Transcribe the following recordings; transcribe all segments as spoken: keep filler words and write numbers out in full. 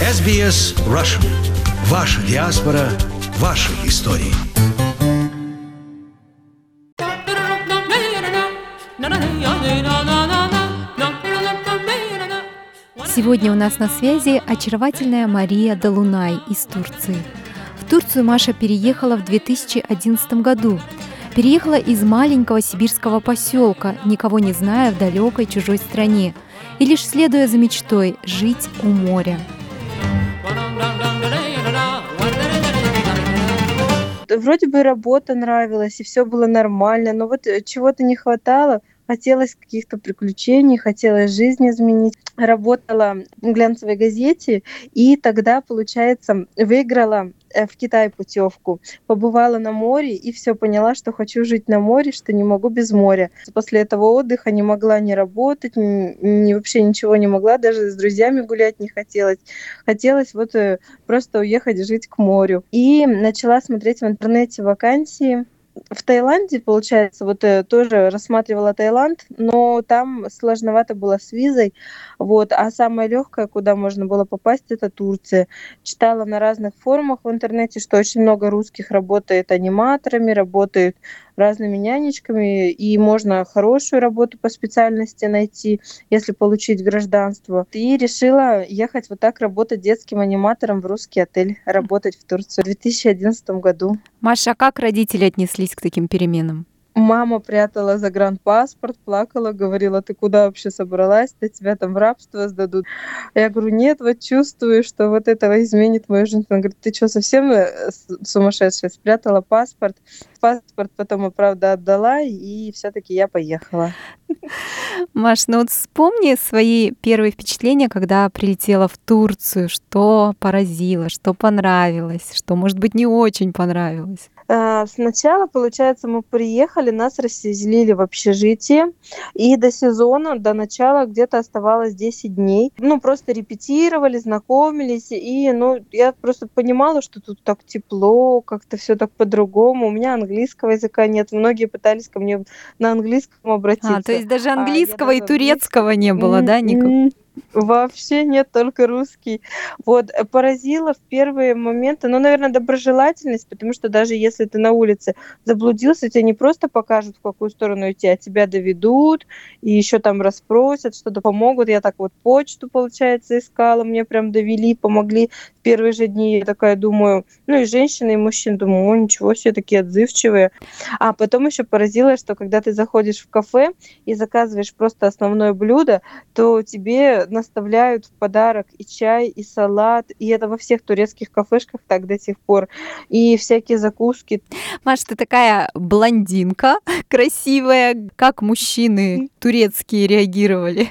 эс би эс Russian. Ваша диаспора, ваши истории. Сегодня у нас на связи очаровательная Мария Долунай из Турции. В Турцию Маша переехала в две тысячи одиннадцатом году. Переехала из маленького сибирского поселка, никого не зная в далекой чужой стране, и лишь следуя за мечтой жить у моря. Вроде бы работа нравилась, и все было нормально, но вот чего-то не хватало. Хотелось каких-то приключений, хотелось жизнь изменить. Работала в глянцевой газете, и тогда, получается, выиграла в Китай путевку. Побывала на море, и все поняла, что хочу жить на море, что не могу без моря. После этого отдыха не могла ни работать, ни, ни вообще ничего не могла, даже с друзьями гулять не хотелось. Хотелось вот просто уехать жить к морю. И начала смотреть в интернете вакансии. В Таиланде, получается, вот э, тоже рассматривала Таиланд, но там сложновато было с визой, вот, а самое легкое, куда можно было попасть, это Турция. Читала на разных форумах в интернете, что очень много русских работает аниматорами, работают разными нянечками, и можно хорошую работу по специальности найти, если получить гражданство. И решила ехать вот так работать детским аниматором в русский отель, работать в Турцию в две тысячи одиннадцатом году. Маша, а как родители отнеслись к таким переменам? Мама прятала загранпаспорт, плакала, говорила: ты куда вообще собралась? Да тебя там в рабство сдадут. Я говорю: нет, вот чувствую, что вот этого изменит мою жизнь. Она говорит: ты что, совсем сумасшедшая? Спрятала паспорт. Паспорт потом, правда, отдала, и все-таки я поехала. Маш, ну вот вспомни свои первые впечатления, когда прилетела в Турцию. Что поразило, что понравилось, что, может быть, не очень понравилось? Сначала, получается, мы приехали, нас расселили в общежитие, и до сезона, до начала где-то оставалось десять дней. Ну, просто репетировали, знакомились, и, ну, я просто понимала, что тут так тепло, как-то все так по-другому. У меня английского языка нет, многие пытались ко мне на английском обратиться. А, то есть даже А английского я и даже турецкого английский... не было, да, никак? Вообще нет, только русский. Вот, поразило в первые моменты, ну, наверное, доброжелательность, потому что даже если ты на улице заблудился, тебе не просто покажут, в какую сторону идти, а тебя доведут, и еще там расспросят, что-то помогут. Я так вот почту, получается, искала, мне прям довели, помогли в первые же дни. Я такая думаю, ну, и женщины, и мужчины, думаю: о, ничего себе, такие отзывчивые. А потом еще поразило, что когда ты заходишь в кафе и заказываешь просто основное блюдо, то тебе наставляют в подарок и чай, и салат, и это во всех турецких кафешках так до сих пор, и всякие закуски. Маша, ты такая блондинка красивая. Как мужчины турецкие реагировали?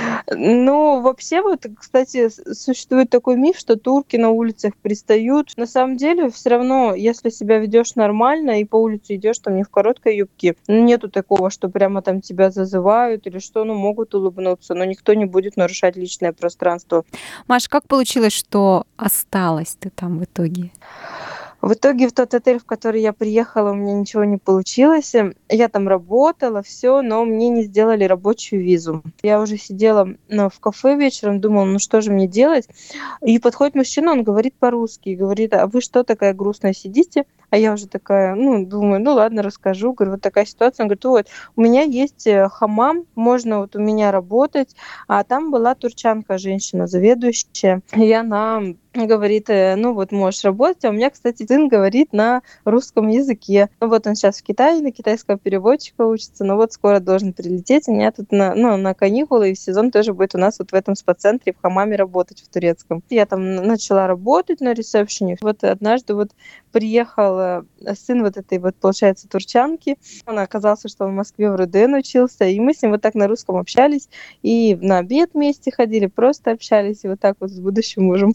Ну, вообще, вот, кстати, существует такой миф, что турки на улицах пристают. На самом деле, все равно, если себя ведешь нормально и по улице идешь там не в короткой юбке, нету такого, что прямо там тебя зазывают или что, ну, могут улыбнуться, но никто не будет нарушать личное пространство. Маш, как получилось, что осталась ты там в итоге? В итоге в тот отель, в который я приехала, у меня ничего не получилось. Я там работала, все, но мне не сделали рабочую визу. Я уже сидела ну, в кафе вечером, думала, ну что же мне делать? И подходит мужчина, он говорит по-русски, говорит: а вы что такая грустная сидите? А я уже такая, ну, думаю, ну ладно, расскажу. Говорю, вот такая ситуация. Он говорит: вот, у меня есть хамам, можно вот у меня работать. А там была турчанка, женщина, заведующая. И она говорит: ну вот можешь работать. А у меня, кстати, сын говорит на русском языке. Ну вот он сейчас в Китае, на китайского переводчика учится, но вот скоро должен прилететь. У меня тут на, ну, на каникулы, и сезон тоже будет у нас вот в этом спа-центре в хамаме работать, в турецком. Я там начала работать на ресепшене. Вот однажды вот приехал сын вот этой вот, получается, турчанки. Он оказался, что он в Москве в РУДН учился, и мы с ним вот так на русском общались, и на обед вместе ходили, просто общались, и вот так вот с будущим мужем познакомились.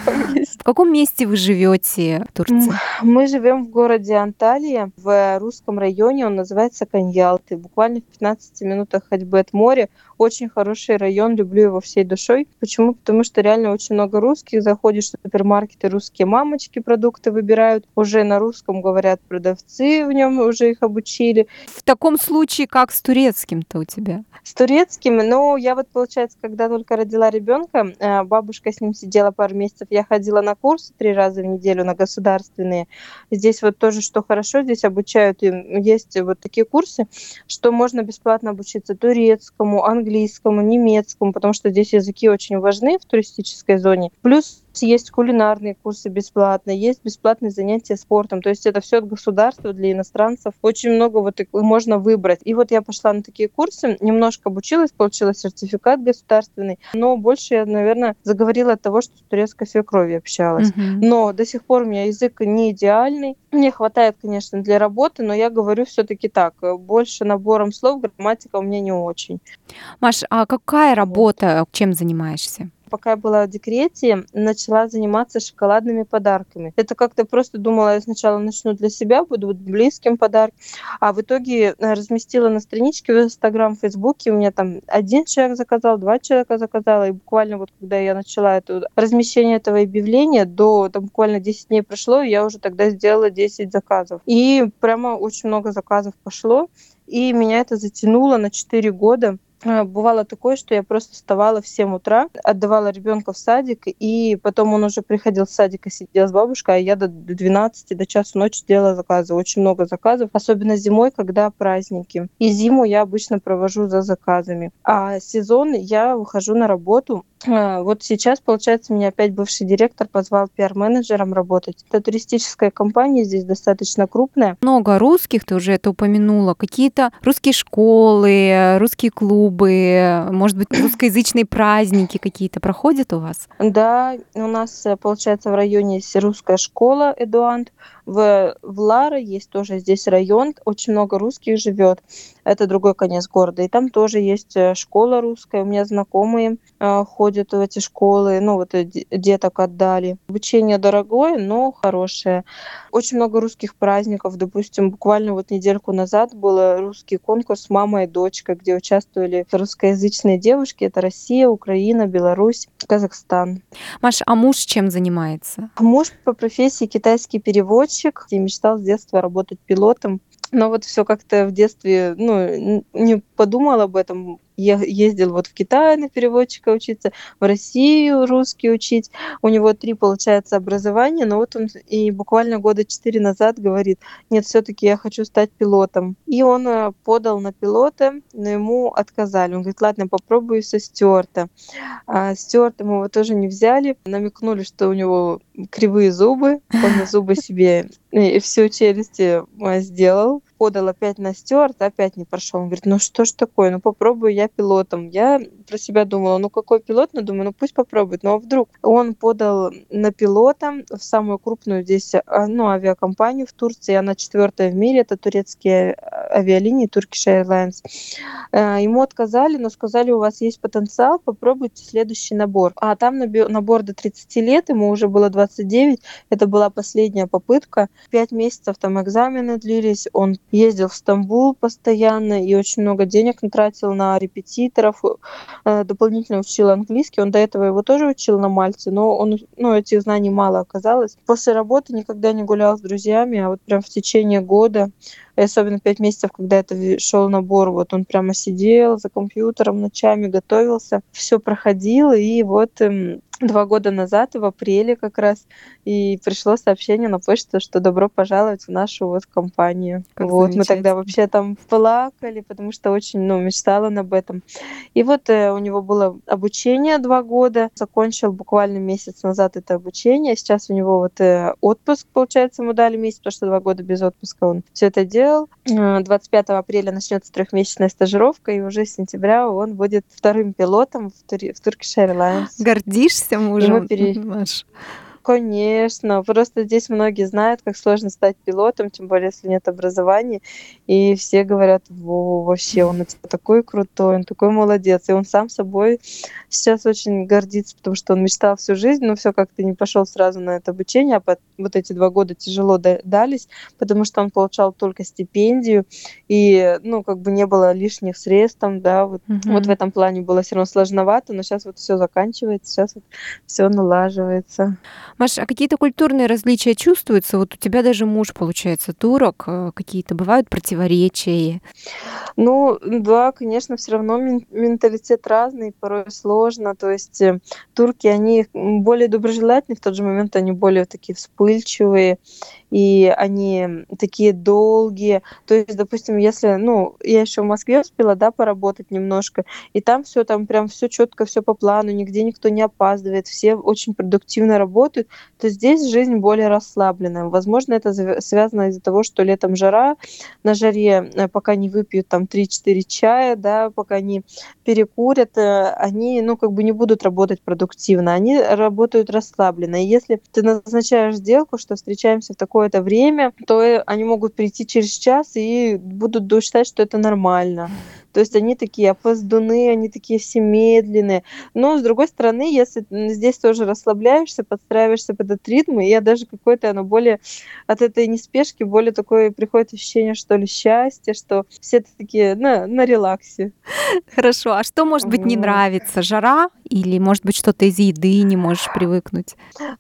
там есть. В каком месте вы живете в М, Турции? Мы живем в городе Анталия, в русском районе, он называется Коньялты, буквально в пятнадцати минутах ходьбы от моря. Очень хороший район, люблю его всей душой. Почему? Потому что реально очень много русских, заходишь в супермаркеты, русские мамочки продукты выбирают, уже на русском говорят продавцы, в нем уже их обучили. В таком случае, как с турецким-то у тебя? С турецким, ну, я вот, получается, когда только родила ребенка, э, бабушка с ним сидела пару месяцев, я ходила на курсы три раза в неделю, на государственные. Здесь вот тоже, что хорошо, здесь обучают, им есть вот такие курсы, что можно бесплатно обучиться турецкому, английскому, немецкому, потому что здесь языки очень важны в туристической зоне. Плюс есть кулинарные курсы бесплатно, есть бесплатные занятия спортом. То есть это все от государства для иностранцев. Очень много вот и можно выбрать. И вот я пошла на такие курсы, немножко обучилась, получила сертификат государственный, но больше я, наверное, заговорила от того, что с турецкой свекровью общалась. Мгм. Но до сих пор у меня язык не идеальный. Мне хватает, конечно, для работы, но я говорю все-таки так, э, больше набором слов, грамматика у меня не очень. Маш, а какая Вот. работа, чем занимаешься? Пока я была в декрете, начала заниматься шоколадными подарками. Это как-то просто думала, я сначала начну для себя, буду вот близким подарки, а в итоге э, разместила на страничке в Инстаграм, в Фейсбуке, у меня там один человек заказал, два человека заказала, и буквально вот когда я начала это размещение этого объявления, до там, буквально десять дней прошло, и я уже тогда сделала десять заказов. И прямо очень много заказов пошло, и меня это затянуло на четыре года. А, Бывало такое, что я просто вставала в семь утра, отдавала ребенка в садик, и потом он уже приходил с садика, сидел с бабушкой, а я до двенадцати, до часу ночи делала заказы. Очень много заказов, особенно зимой, когда праздники. И зиму я обычно провожу за заказами. А сезон я выхожу на работу. А, Вот сейчас, получается, меня опять бывший директор позвал пиар-менеджером работать. Это туристическая компания, здесь достаточно крупная. Много русских, ты уже это упомянула. Какие-то русские школы, русские клубы, может быть, русскоязычные праздники какие-то проходят у вас? Да, у нас, э, получается, в районе есть русская школа Эдуант. В, в Ларе есть тоже здесь район, очень много русских живет. Это другой конец города. И там тоже есть э, школа русская. У меня знакомые э, ходят в эти школы. Ну, вот э, де- деток отдали. Обучение дорогое, но хорошее. Очень много русских праздников. Допустим, буквально вот недельку назад был э, русский конкурс «Мама и дочка», где участвовали русскоязычные девушки. Это Россия, Украина, Беларусь, Казахстан. Маш, а муж чем занимается? Муж по профессии китайский переводчик. И мечтал с детства работать пилотом. Но вот все как-то в детстве, ну, н- не подумал об этом. Я ездил вот в Китай на переводчика учиться, в Россию русский учить. У него три, получается, образования, но вот он и буквально года четыре назад говорит: нет, все-таки я хочу стать пилотом. И он э, подал на пилота, но ему отказали. Он говорит: ладно, попробую со Стюарта. А Стюартом его тоже не взяли. Намекнули, что у него кривые зубы. Он на зубы себе и всю челюсть э, сделал. Подал опять на Стюарта, опять не прошел. Он говорит: ну что ж такое, ну попробую я пилотом. Я про себя думала: ну какой пилот? Ну думаю, ну пусть попробует. Ну а вдруг? Он подал на пилота в самую крупную здесь а, ну, авиакомпанию в Турции. Она четвертая в мире. Это турецкие а, авиалинии Turkish Airlines. Э, Ему отказали, но сказали: у вас есть потенциал, попробуйте следующий набор. А там наби- набор до тридцати лет, ему уже было двадцать девять. Это была последняя попытка. Пять месяцев там экзамены длились. Он ездил в Стамбул постоянно и очень много денег тратил на репетиторов. Э, Дополнительно учил английский. Он до этого его тоже учил на Мальте, но он, ну, этих знаний мало оказалось. После работы никогда не гулял с друзьями, а вот прям в течение года, и особенно пять месяцев, когда это шел набор, вот он прямо сидел за компьютером ночами, готовился, все проходил, и вот эм, два года назад, в апреле как раз, и пришло сообщение на почту, что добро пожаловать в нашу вот компанию. Как Вот, мы тогда замечательно. вообще там плакали, потому что очень, ну, мечтала он об этом. И вот э, у него было обучение два года, закончил буквально месяц назад это обучение, сейчас у него вот э, отпуск, получается, ему дали месяц, потому что два года без отпуска он все это делал. Э, двадцать пятого апреля начнется трехмесячная стажировка, и уже с сентября он будет вторым пилотом в, Тури- в Turkish Airlines. Гордишься И мы мужем, пере... Маш? Конечно, просто здесь многие знают, как сложно стать пилотом, тем более, если нет образования. И все говорят: "Во, вообще, он у тебя такой крутой, он такой молодец". И он сам собой сейчас очень гордится, потому что он мечтал всю жизнь, но все как-то не пошел сразу на это обучение, а пот вот эти два года тяжело да дались, потому что он получал только стипендию, и, ну, как бы не было лишних средств там, да, вот. Вот в Мгм. этом плане было все равно сложновато, но сейчас вот все заканчивается, сейчас вот всё налаживается. Маш, а какие-то культурные различия чувствуются? Вот у тебя даже муж, получается, турок. Э, какие-то бывают противоречия? Ну да, конечно, все равно мен менталитет разный, порой сложно. То есть, э, турки, они, м, более доброжелательные, в тот же момент они более такие вспыльчивые, и они такие долгие. То есть, допустим, если, ну, я еще в Москве успела, да, поработать немножко, и там все там прям все четко, все по плану, нигде никто не опаздывает, все очень продуктивно работают, то здесь жизнь более расслабленная. Возможно, это зв связано из-за того, что летом жара, на жаре, э, пока не выпьют там три-четыре чая, да, пока не перекурят, э, они, ну, как бы не будут работать продуктивно, они работают расслабленно. И если ты назначаешь сделку, что встречаемся в такое-то время, то, э, они могут прийти через час и будут ду считать, что это нормально. То есть они такие опоздуны, они такие все медленные. Но, с другой стороны, если, м, здесь тоже расслабляешься, подстраиваешься под этот ритм, и даже какое-то оно более от этой неспешки более такое приходит ощущение, что ли, счастья, что все такие на на релаксе. Хорошо, а что, может быть, не Вот. нравится? Жара или, может быть, что-то из еды не можешь привыкнуть?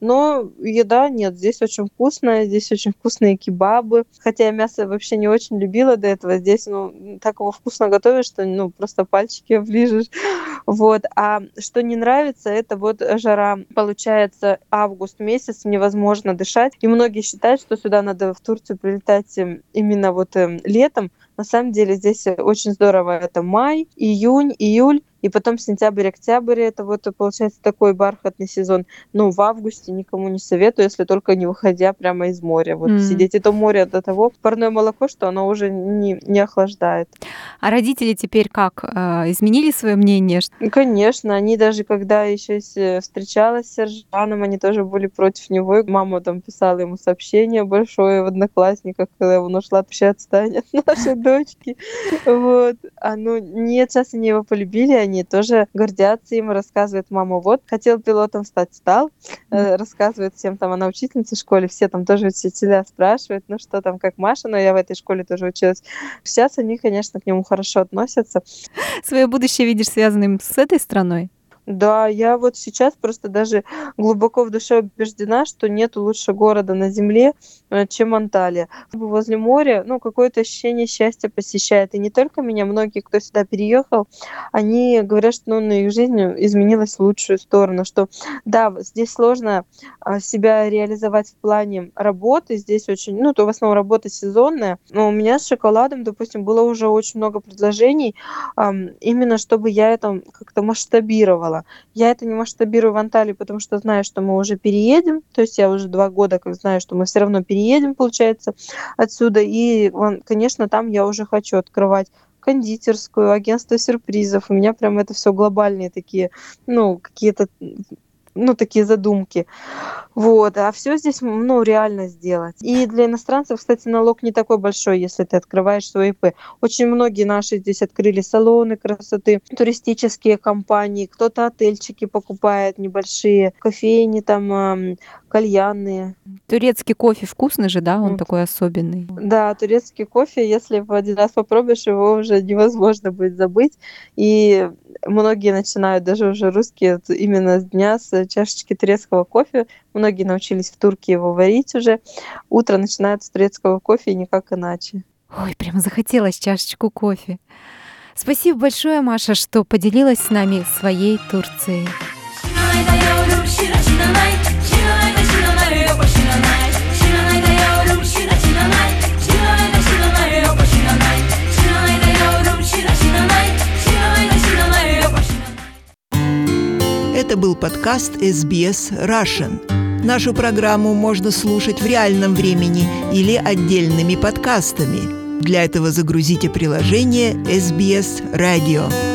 Но еда нет, здесь очень вкусная, здесь очень вкусные кебабы. Хотя я мясо вообще не очень любила до этого. Здесь, ну, м, так его вкусно готовят, что, ну, просто пальчики оближешь. Вот. А что не нравится, это вот жара. Получается, август месяц, невозможно дышать. И многие считают, что сюда надо в Турцию прилетать, эм, именно вот, эм, летом. На самом деле здесь, э, очень здорово. Это май, июнь, июль, и потом сентябрь, октябрь. Это вот, э, получается, такой бархатный сезон. Ну, в августе никому не советую, если только не выходя прямо из моря. Вот М. сидеть. Это море до того парное молоко, что оно уже не не охлаждает. А родители теперь как, э, изменили свое мнение? Ш Ну, конечно, они даже когда еще с встречалась с Сержаном, они тоже были против него. И мама там писала ему сообщение большое в "Одноклассниках", когда его нашла: "Вообще отстань от нашей дочки". Вот. А, ну нет, щас они его полюбили, они тоже гордятся им, рассказывают: "Мама, вот, хотел пилотом стать, стал". М. Э, рассказывает всем, там она учительница в школе, все там тоже учителя спрашивают: "Ну что там, как Маша?" Но я в этой школе тоже училась. Сейчас они, конечно, к нему хорошо относятся. Своё будущее видишь связанным с этой страной? Да, я вот сейчас просто даже глубоко в душе убеждена, что нету лучше города на земле, э, чем Анталия. Возле моря, ну, какое-то ощущение счастья посещает. И не только меня, многие, кто сюда переехал, они говорят, что, ну, на их жизнь изменилась в лучшую сторону, что да, вот здесь сложно, а, себя реализовать в плане работы. Здесь очень, ну, то в основном работа сезонная. Но у меня с шоколадом, допустим, было уже очень много предложений, ам, именно чтобы я это как-то масштабировала. Я это не масштабирую в Анталии, потому что знаю, что мы уже переедем. То есть я уже два года как знаю, что мы все равно переедем, получается, отсюда. И вон, конечно, там я уже хочу открывать кондитерскую, агентство сюрпризов. У меня прям это все глобальные такие, ну, какие-то, м, ну, такие задумки. Вот, а все здесь, м, ну, реально сделать. И для иностранцев, кстати, налог не такой большой, если ты открываешь свой ИП. Очень многие наши здесь открыли салоны красоты, туристические компании, кто-то отельчики покупает небольшие, кофейни там, ам, кальянные. Турецкий кофе вкусный же, да? Он Вот. такой особенный. Да, турецкий кофе, если в один раз попробуешь, его уже невозможно будет забыть. И многие начинают, даже уже русские, вот именно с дня, с чашечки турецкого кофе. Многие научились в Турции его варить уже. Утро начинают с турецкого кофе и никак иначе. Ой, прям захотелось чашечку кофе. Спасибо большое, Маша, что поделилась с нами своей Турцией. Это был подкаст эс би эс Russian. Нашу программу можно слушать в реальном времени или отдельными подкастами. Для этого загрузите приложение эс би эс Radio.